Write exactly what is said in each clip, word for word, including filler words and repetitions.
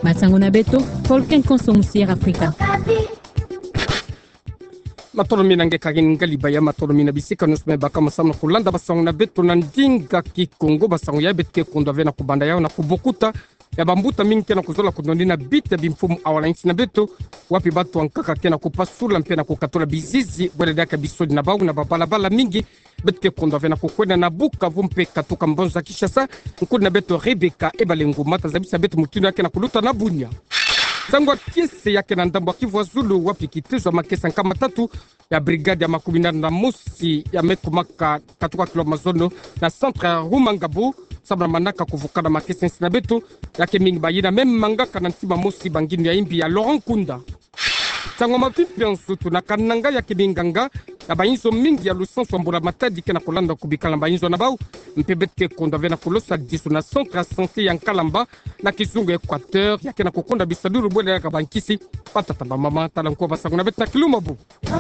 Masango na beto, Folken Konsomusier Afrika. Matoro minange kagin galibaya matoro mina bisika nusme baka masamna kulanda basango na beto na ndinga ki Kongo basango ya betke kondo vena kubanda yao na kubokuta ya bambuta mingi kena kuzola kudondina bita bimfumu awala insi na beto wapi batu wankaka kena kupasula mpena kukatola bizizi wale daka bisodi na bau na babalabala mingi betke kondo vena kukwena na buka vumpe katuka mbonza Kishasa nkudi na beto Rebeka ebalengu mata zabisa beto mutino yake na kuluta na bunya Zangwa kese yake na ndambo Kivu Zulu wapi kitizwa makesa nkama tatu ya brigade ya makumi nane na mosi ya mekumaka katuka kilo mazono na centre ya Rumangabu sabra manaka kuvukana makesa nsina beto yake mingi bayina meme mangaka na ntima mosi bangini ya imbi ya Laurent Kunda. Zangwa mapipi yansutu na kananga yake minganga ya bayinzo mingi ya lusansu ambula matadi kena kulanda kubikala bayinzo na bau mpebetke konda vena kulosa disu na centre ya santé ya Nkalamba na kizungu Equateur yake na kukonda bisaduru bwele yaka bankisi patatamba mama talankuwa basangu na beti na kilumabu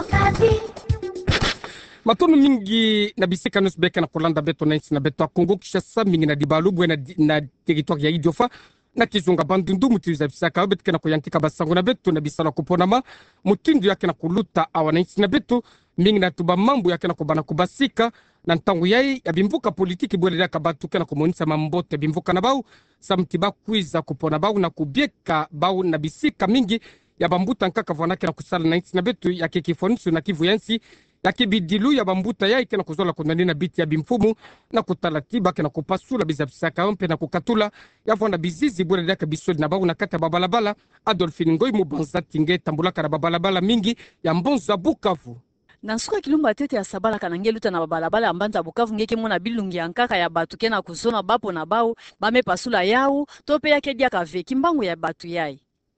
matono mingi na bisika nusbeke na kulanda beto na insi na beto a Kongo Kishasa mingi na dibalubwe na, na territoire ya Idiofa na kizunga bandundu mutiliza bisaka betke na kuyankika basangu na beto na bisala kuponama mutindu yake na kuluta awa na insi na beto mingi na tuba mambu yake na kubana kubasika na ntangu yai ya bimvuka politiki bwele yaka batu kena kumonisa mambote bimvuka na bau samtiba kuiza kupona bau na kubieka bau na bisika mingi ya bambuta nkaka vwanake na kusala na insi na beto yake kifonisu na Kivu yansi yake bidilu ya bambuta yai kena kuzola kunanina biti ya bimfumu na kutalatiba kena kupasula bizabisaka ompe na kukatula ya vwana bizizi bwele yaka bisodi na bau na kata babalabala Adolphine Ngoi mubanza tinge tambulaka na babalabala mingi ya mbonza Bukavu. Na nsuka kilumba tete ya sabala kanange luta na babalabala ya mbanza Bukavu ngeke mona bilungi ya nkaka ya batu kena kuzona bapo na bau bame pasula yao tope yake dia kave kimbangu ya batu yai.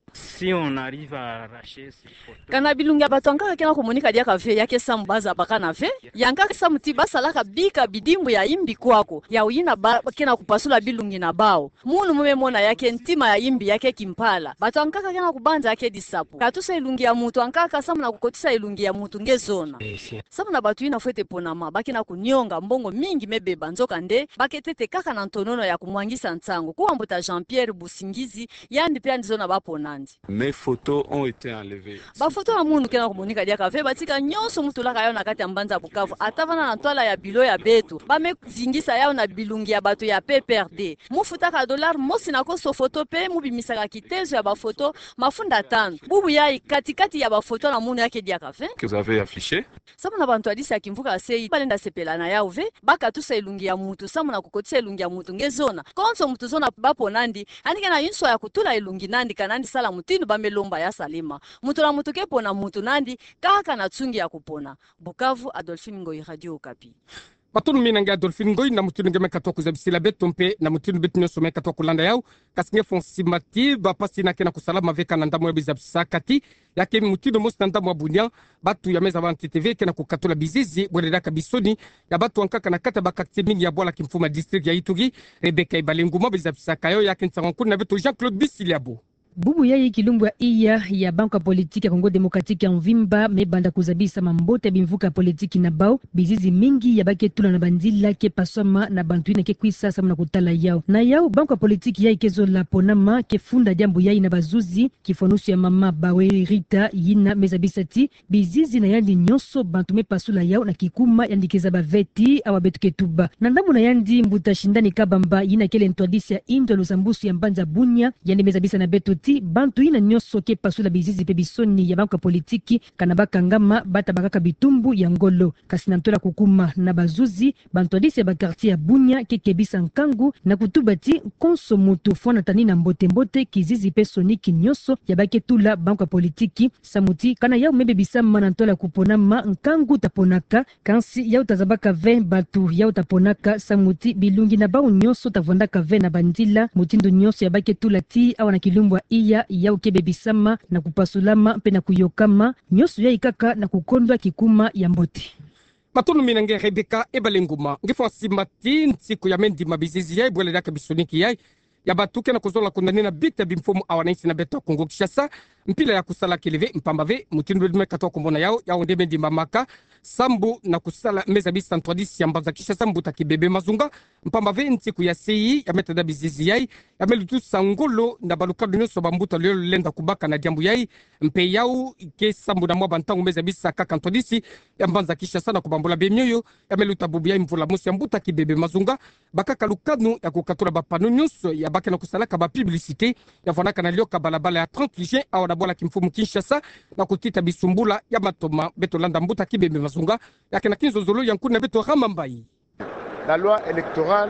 Si on arrive à arracher ces photos. Kana bilungi batu ankaka kena komunika dia kave yake samu baza baka na ve yankaka samu tiba salaka bika bidimbu ya imbi kwako ya uyina ba, kena kupasula bilungi na bao munu mume mona yake ntima ya imbi yake kimpala batu ankaka kena kubanza yake disapu katusa ilungi ya mutu ankaka samu na kukotisa ilungi ya mutu ngezona samu na batu ina fuete ponama baki na kunyonga mbongo mingi mebeba nzoka nde baki tete kaka na ntonono ya kumwangisa ntango kuambuta Jean-Pierre Busingizi yandi pia ndizona baponandi. Mes photos ont été enlevées. Ba photo ya munu kena komunika dia kave batika nyonso mutu laka yao na kati ya mbanza Bukavu atavana na twala ya bilo ya betu bame zingisa yao na bilungi ya bato ya P P R D mufuta ka dollar mosi na koso photo pe mubimisaka kitezo ya ba photo mafunda tano bubu ya katikati ya ba photo na munu yake dia kave Que vous avez affiché. samu na bantu adisi akimvuka sei balenda sepela na yao ve baka tusa ilungi ya mutu samu na kukotisa ilungi ya mutu ngezona konso mutu zona bapo nandi andike na yinso ya kutula ilungi nandi kanandi sala mutinu bamelomba ya salima mutu na mutu kepo na mutu nandi kaka na tsungi ya kupona. Bukavu, Adolphine Ngoi, Radio Okapi. Matunu minange Adolphine Ngoi na mutunu ngeme katoa kuzabisila beto mpe na mutunu betu nyoso me katoa kulanda yao kasinge fonsimati bapasi na kena kusalama veka na ndamu ya bizabisa kati yake mutunu mosi na ndamu ya bunya batu ya meza banti T V kena kukatola bizizi bwelelaka bisoni ya batu wankaka na kata bakakti mingi ya bwala kimfuma district ya Ituri Rebeka Ibalengu mwa bizabisa kayo yake nsangankuni na beto Jean-Claude Bisiliabo. Bubu ya ikilumbwa iya ya banka politiki ya Kongo Demokratiki ya Mvimba mebanda kuzabisa mambote bimvuka politiki na bao bizizi mingi ya bake tula na bandila ke pasoma na bantuina ke kuisa samu na kutala yao na yao banka politiki ya ikezo la ponama ke funda jambu ya ina bazuzi kifonusu ya mama bawe Rita yina mezabisati bizizi na yandi nyoso bantu me pasula yao na kikuma yandikeza baveti awa betu ketuba na ndamu na yandi mbuta shindani kabamba yina kele ntwadisi ya indo lusambusu ya mbanza bunya yandi mezabisa na betu bantu ina nyoso ke pasula bizizi pe bisoni ya banka politiki kana bakangama bata bakaka bitumbu ya ngolo kasi na mtola kukuma na bazuzi bantu adise ba quartier ya bunya ke kebisa nkangu na kutubati konso mutu fona tani na mbote mbote kizizi pe soniki nyoso ya baketula banka politiki samuti kana yao mebe bisama na mtola kuponama nkangu taponaka kansi yao tazabaka ve batu yao taponaka samuti bilungi na bao nyoso tavondaka ve na bandila mutindo nyoso ya baketula ti awa na kilumbwa iya yao kebebisama na kupasulama pe na kuyokama nyoso ya ikaka na kukondwa kikuma ya mboti. Matunu minange Rebeka Ebalenguma ngifo simati nsiku ya mendi mabizizi ya ibwele yake bisoniki ya ya batuke na kuzola kundanina bita bimfumu awanansi na beto Kongo Kishasa mpila ya kusala keleve mpambave mutindo dume katoa kombona yao yao ndeme ndimba maka sambu na kusala meza bisa ntwadisi yambaza kisha sambu takibebe mazunga mpambave ntiku ya seyi ya metada bizizi yai ya melutu sangolo na balukadu nyoso bambuta leo lenda kubaka na diambu yai mpe yao ke sambu na mwaba ntangu meza bisa kaka ntwadisi yambaza kisha sana kubambula bemyoyo ya meluta bubu yai mvula musi yambuta kibebe mazunga baka kalukanu ya kukatura bapano nyoso ya baka na kusala kaba publicite ya vanaka na lio kabalabala ya trente juin awa na bola kimfumu Kinshasa na kutita bisumbula ya matoma beto landa mbuta kibebe mazunga yake na kinzo zolo yankuna beto ramambai. La loi électorale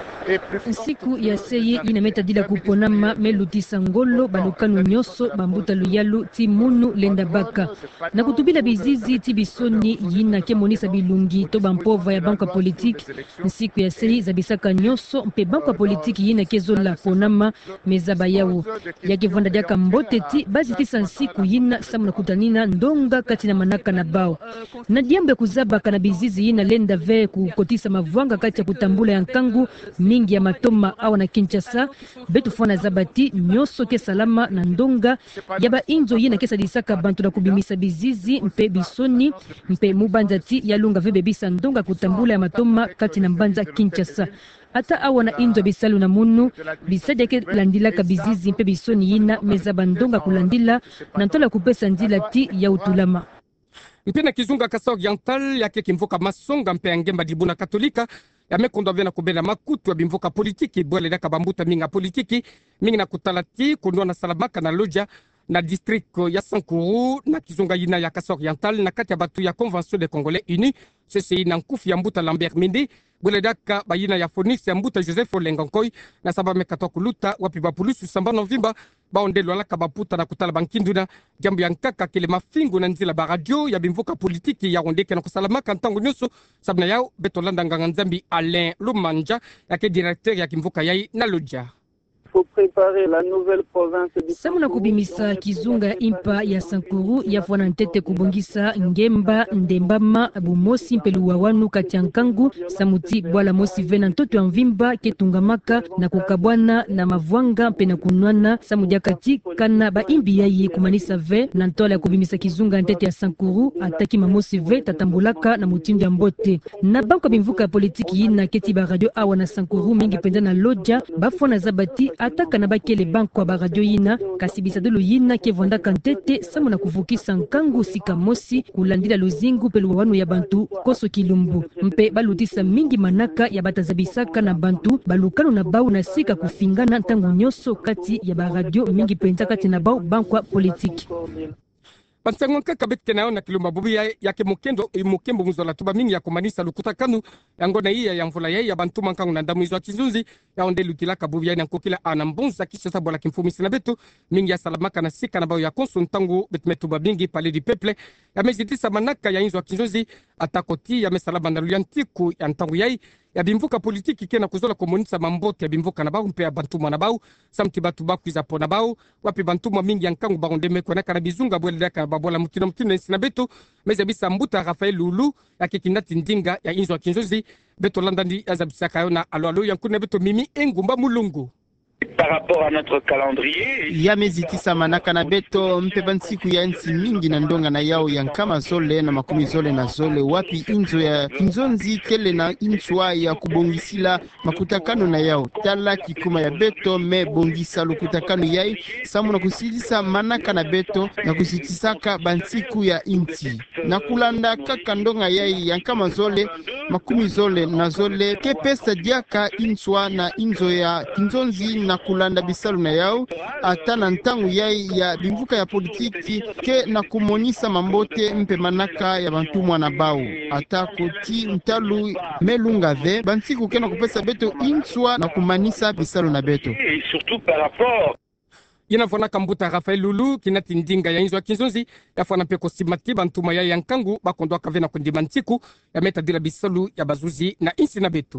siku ya seye inameta dila kuponama melutisa ngolo balukanu nyoso bambuta luyalu timunu lenda baka na kutubila bizizi tibisoni yina kemonisa bilungi to bampova ya banka politique siku ya seye zabisaka nyoso mpe banka politique yina kezola ponama mezaba yawo yakivanda diaka mbote ti bazi tisa siku yina samu na kutanina ndonga kati na manaka na bao na diambo ya kuzabaka na bizizi yina lenda ve kukotisa mavwanga kati ya kutambula ya nkangu mingi ya matoma awa na Kinshasa betu fona zabati nyoso ke salama na ndonga yaba inzo yina kesa disaka bantu na kubimisa bizizi mpe bisoni mpe mubanzati ya lunga vebe bisa ndonga kutambula ya matoma kati na mbanza Kinshasa ata awa na inzo bisalu na munu bisadi ke landila ka bizizi mpe bisoni yina meza bandonga kulandila na ntola kupesa ndila ti ya utulama mpena kizunga kasa oriental yake kimvoka masonga mpe angemba dibuna katolika ya mekondo vena kubela makutu ya bimvoka politiki bwele daka bambuta minga politiki mingi na kutalati kundwa na salamaka na loja na district ya Sankuru na kizunga yina ya kasa oriental na kati ya batu ya convention des congolais unis C C I na nkufu ya mbuta Lambert Mende bwele daka bayina ya Phoenix ya mbuta Joseph Olengankoi na saba mekatoa kuluta wapi bapulusu sambano vimba baondelo alaka baputa na kutala bankinduna jambo ya nkaka kele mafingu na nzila ba radio ya bimvoka politiki ya ondeke na kusalamaka ntango nyoso sabna yao betolanda nganga nzambi Alain Lumanja yake directeur ya kimvoka yai na loja. Samu na kubimisa kizunga ya impa ya Sankuru ya fwana ntete kubongisa ngemba ndembama bumosi mpelu wawanu kati ya nkangu samuti bwala mosi vena ntoto ya mvimba ketungamaka na kukabwana na mavwanga mpe na kunwana samu diakati kana ba imbi yaye kumanisa ve na ntola ya kubimisa kizunga ntete ya Sankuru ataki mamosi ve tatambulaka na mutindo ya mbote na banko bimvuka ya politiki yina keti ba radio awa na Sankuru mingi penda na loja bafona zabati ataka na bakele banko ba radio yina kasibisa dolo yina ke vonda kantete samu na kuvukisa nkangu sika mosi kulandila luzingu pelu wanu ya bantu koso kilumbu mpe balutisa mingi manaka ya batazabisaka na bantu balukano na bau na sika kufingana ntango nyoso kati ya ba radio mingi penza kati na bau banko politique. Pansango kaka betke na na kiluma bubu ya yake mukendo mukembo muzola tuba mingi ya kumanisa lukuta kanu yango na iya ya mvula ya bantu mankangu na ndamu izwa kizunzi ya onde lukila kabubu ya na kokila anambonza kisha sabola kimfumisi na betu mingi ya salamaka na sika na bao ya konso ntangu betmetuba mingi pale di peuple ya mezitisa manaka ya inzwa kizunzi atakoti ya mesalaba na luyantiku ya ntangu yai ya bimvuka politiki kena kuzola komunisa mambote ya bimvuka na bau mpe ya bantuma na bau samti batu bakuiza po na bau wapi bantuma mingi ya nkangu baronde mekwana kana bizunga bwele daka babola mutino mutino nsina beto meza bisa mbuta Rafael Lulu ya kekinati ndinga ya inzo kinzozi beto landandi azabisaka yona alo alo yankune beto mimi engumba mulungu. Par rapport à notre calendrier, ya mezitisa manaka na beto mpe bansiku ya nsi mingi na ndonga na yao ya nkama zole na makumi zole na zole wapi inzo ya kinzonzi kele na inswa ya kubongisila makutakano na yao tala kikuma ya beto me bongisa lukutakano yai samu na kusilisa manaka na beto na kusitisaka bansiku ya inti na kulanda kaka ndonga yai ya nkama zole makumi zole na zole ke pesa diaka inswa na inzo ya kinzonzi na kulanda bisalu na yao ata na ntangu yai ya bimvuka ya politiki ke na kumonisa mambote mpe manaka ya bantu mwana bao ata koti ntalu melunga ve bansiku ke na kupesa beto inswa na kumanisa bisalu na beto et surtout par rapport ina fona kambuta Rafael Lulu kinati ndinga ya inzo kinzonzi ya fona peko simati bantuma ya yankangu bakondo akavena kundima ntiku ya meta dila bisalu ya bazuzi na insi na betu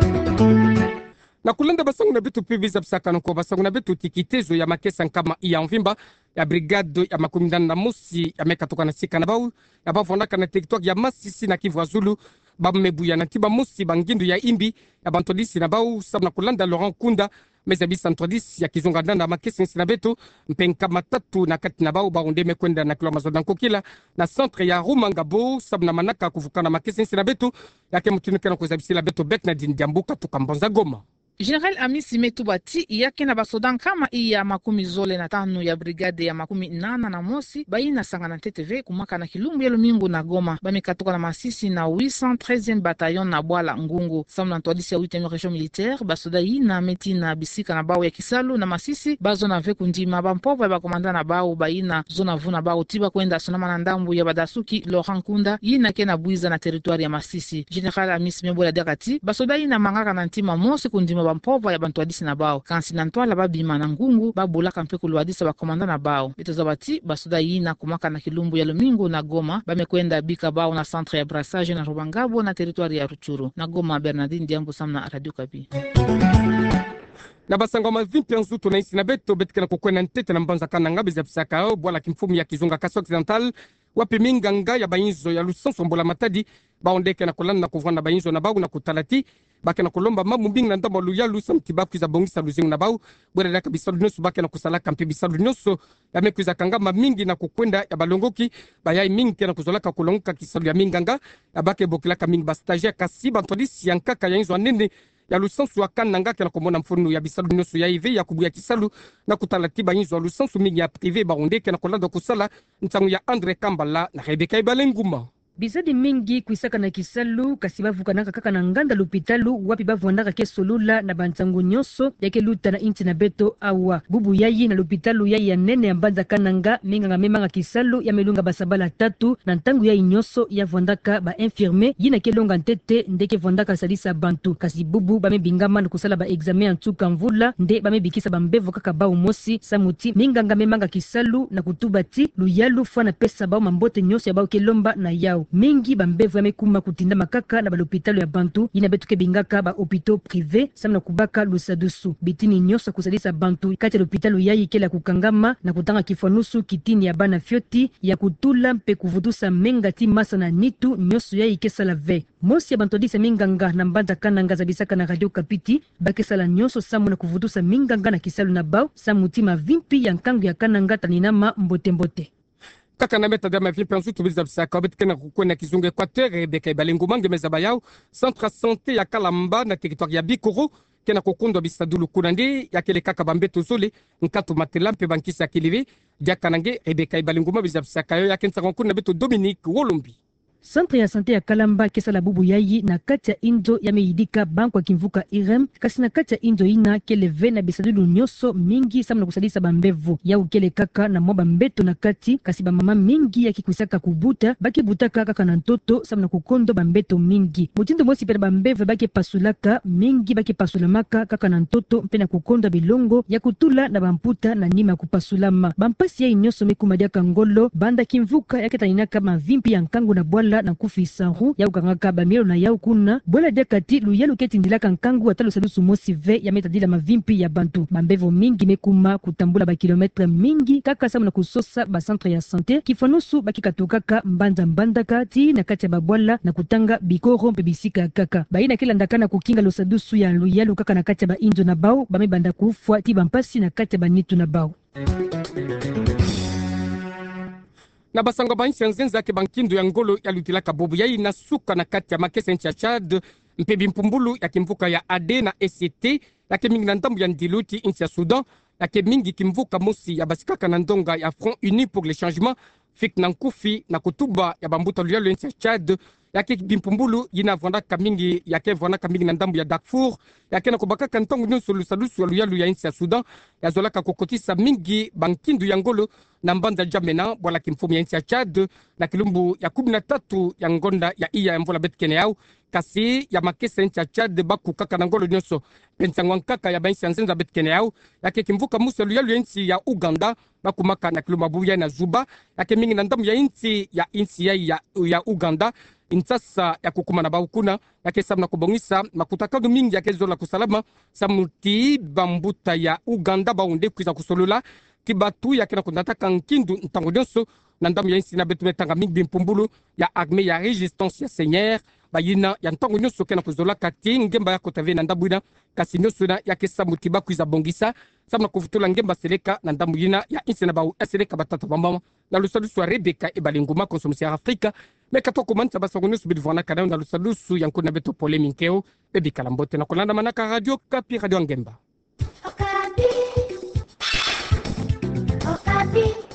na kulanda basangu na betu pibiza psakano kwa basangu na betu tikitezo ya makesa nkama iya mvimba ya brigade ya makumindana na musi ya meka toka na sika na bau ya bavonaka na territoire ya Masisi na Kivu Azulu bamebuya na tiba musi bangindu ya imbi ya bantolisi na bau sabu na kulanda Laurent Kunda meza bisantwadis ya kizunga na makesi na betu mpenka matatu na kati na bao baonde mekwenda na kilo mazodan kokila na centre ya Rumangabo sabna manaka kuvukana makesi na betu yake mtunika na kuzabisila betu bek na dindiambuka tukambonza Goma. General Amisi Metubati yake na basodan kama iya makumi zole na tano ya brigade ya makumi nana na mosi baina sanga na T T V kumaka na Kilumbu ya Lumingu na Goma bamekatoka na Masisi na huit cent treizième bataillon na Bwala Ngungu samna ntwadisi ya huitième région militaire basoda yi na meti na bisika na bao ya Kisalu na Masisi bazo na veku ndima bampova ba komanda na bao baina zona vuna bao tiba kwenda sonama na ndambu ya badasuki Laurent Kunda yi na ke na buiza na territoire ya Masisi. General Amisi Mebola Dekati basoda yi na mangaka na ntima mosi kundima bampova ya bantu hadisi na bao kansi na ntwala babima na Ngungu babola kampe kulwadisa ba komanda na bao betoza bati basoda yina kumaka na Kilumbu ya Lumingu na Goma bamekwenda bika bao na centre ya brassage na Rubangabo na territoire ya Ruchuru na Goma. Bernardine Diambo samna Radio Kapi. Na basanga mavimpi nzuto na isi na beto betkena kukwena ntete na mbanza kana ngabe za pisaka bwala kimfumu ya kizunga kaso occidental wapi minganga ya bayinzo ya Lusanso Mbola Matadi baondeke na kolana na kuvana bayinzo na bau na kutalati bake na kolomba mamu mbing na ndamba luya Lusam tibapu za bongisa luzingu na bau bwere daka bisalu nyoso bake na kusalaka mpe bisalu nyoso ya mekuiza kangama mingi na kukwenda ya balongoki bayai mingi na kuzolaka kulongoka kisalu ya minganga ya bake bokilaka mingi bastajia kasi bantodisi ya nkaka ya inzo anene ya Lusansu wa kananga kana komona mfunu ya bisalu nyoso ya ive ya kubuya kisalu na kutalatiba inzo Lusansu mingi ya privé baondeke na kolanda kusala ntangu ya Andre Kambala na Rebeka Ibalenguma. Bizadi mingi kuisaka na Kisalu kasi bavukanaka kaka na nganda lupitalu wapi bavwandaka ke solula na bantangu nyonso yake luta na inti na beto awa bubu yayi na lupitalu yayi ya nene ya mbanza kananga minga memanga Kisalu ya melunga basabala tatu na ntangu yayi nyonso ya vwandaka ba infirme yina ke longa ntete ndeke vwandaka salisa bantu kasi bubu bame bingama na kusala ba examen antuka mvula nde bame bikisa bambevo kaka bao mosi samuti minga memanga Kisalu na kutubati luyalu fana pesa bao mambote nyonso ya bao kelomba na yao mingi bambevu yamekuma kutinda makaka na balopitalo ya bantu yina betu ke bingaka ba hôpitaux privé samna kubaka lusadusu bitini nyoso kusalisa bantu kati ya hôpitalo yayi kela kukangama na kutanga kifanusu kitini ya bana fioti ya kutula mpe kuvutusa mengati masa na nitu nyoso yayi kesala ve mosi ya bantu disa minganga na mbanza kananga za bisaka na Radio Kapiti bakesala nyoso samu na kuvutusa minganga na Kisalu na bao samutima vimpi ya nkangu ya kananga taninama mbote mbote kaka na meta dama vimpi nzuto biza bisaka betkena kukwena kizunga Equateur Rebeka Ibalenguma ngemeza bayao centre santé ya Kalamba na territoire ya Bikoro kena kokundwa bisadulu kunandi yakele kaka bambeto zole nkatu matelampe bankisa kilive diakanange Rebeka Ibalenguma biza bisaka yo yakensa konkuna beto Dominique Wolombi. Centre ya santé ya Kalamba kesala bubu yayi na kati ya inzo ya meidika banko ya kimvuka Irem kasi na kati ya inzo ina keleve na bisadulu nyoso mingi samna kusadisa bambevu ya ukele kaka na mwa bambeto na kati kasi bamama mingi ya kikuisaka kubuta baki butaka kaka na ntoto samna kukondo bambeto mingi mutindo mosi pena bambevu baki pasulaka mingi baki pasulamaka kaka na ntoto mpena kukonda bilongo ya kutula na bamputa na nima kupasulama bampasi ya inyoso mekumadia kangolo banda kimvuka ya ketaninaka mavimpi ya nkangu na bwala na kufisa hu ya ukangaka bamiro na ya ukuna bola dekati luyalu ketindilaka nkangu atalo salusu mosi ve ya metadila mavimpi ya bantu bambevo mingi mekuma kutambula ba kilometre mingi kaka samu na kusosa ba centre ya santé kifanusu bakikatukaka mbanza mbandaka ti na kati ya babwala na kutanga Bikoro mpe bisika kaka baina kila ndakana kukinga losadusu ya luyalu kaka na kati ya ba inzo na bao bamebanda kufwa ti bampasi na kati ya banitu na bao na basanga bansi nzenza ke bankindu ya ngolo ya lutilaka bobu yayi na suka na kati ya makese nchi ya Chad mpe bimpumbulu ya kimvuka ya A D na E C T yake mingi na ndambu ya ndiluti nchi ya Sudan yake mingi kimvuka mosi ya basikaka na ndonga ya Front Uni pour le Changement fik na nkufi na kutuba ya bambuta luyalo nchi ya Chad yake bimpumbulu yina vwandaka mingi yake vwandaka mingi na ndambu ya Darfur yake na kubakaka ntongu nyonso lusalusu ya luyalu ya nchi ya Sudan ya zolaka kokotisa mingi bankindu ya ngolo na mbanza jamena bwala kimfumu ya nchi ya Chad na kilumbu ya kumi na tatu ya ngonda ya iya ya mvola betkene yao kasi ya makese nchi ya Chad baku kaka na ngolo nyonso pensangwa nkaka ya bansi ya nzenza betkene yao yake kimvuka musa luyalu ya nchi ya Uganda bakumaka na kilumbu abuya na Zuba yake mingi na ndamu ya nchi ya nchi ya, ya, ya Uganda insasa ya kukuma na baukuna yake samna kubongisa makutakadu mingi yake zola kusalama samuti bambuta ya Uganda baunde kuiza kusolula kibatu yake na kunataka nkindu ntango nyonso na ndamu ya nchi na betu betanga mingi bimpumbulu ya arme ya resistance ya Seigneur bayina ya ntango nyonso ke na kozola kati ngemba ya kotave na ndambu ina kasi nyonso na yake samu tiba kuiza bongisa samu na kufutula ngemba seleka na ndambu ina ya inse na ba seleka batata bamba na lusalusu ya Rebeka e balinguma konsomsi ya Afrika meka to komanta basango nyonso bidvana kana na lusalusu ya nkuna beto poleminkeo bebi kalambote na kolanda manaka radio Kapi radio ngemba. Okapi. Okapi.